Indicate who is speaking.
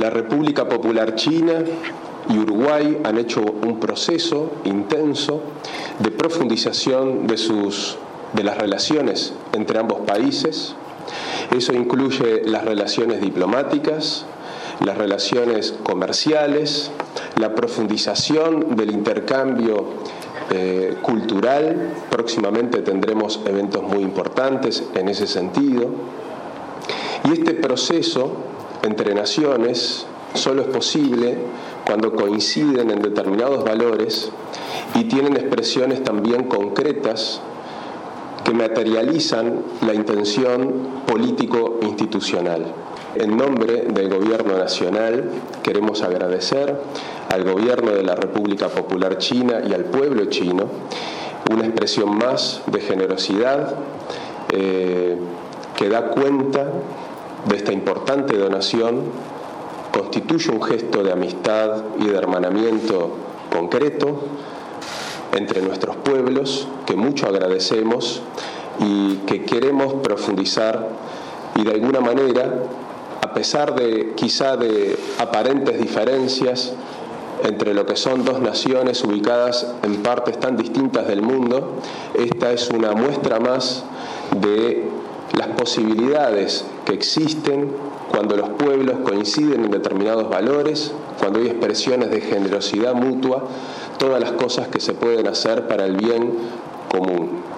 Speaker 1: La República Popular China y Uruguay han hecho un proceso intenso de profundización de las relaciones entre ambos países. Eso incluye las relaciones diplomáticas, las relaciones comerciales, la profundización del intercambio cultural. Próximamente tendremos eventos muy importantes en ese sentido. Y este proceso entre naciones solo es posible cuando coinciden en determinados valores y tienen expresiones también concretas que materializan la intención político-institucional. En nombre del Gobierno Nacional queremos agradecer al Gobierno de la República Popular China y al pueblo chino una expresión más de generosidad que da cuenta de esta importante donación, constituye un gesto de amistad y de hermanamiento concreto entre nuestros pueblos que mucho agradecemos y que queremos profundizar y de alguna manera, a pesar de quizá de aparentes diferencias entre lo que son dos naciones ubicadas en partes tan distintas del mundo, esta es una muestra más de las posibilidades que existen cuando los pueblos coinciden en determinados valores, cuando hay expresiones de generosidad mutua, todas las cosas que se pueden hacer para el bien común.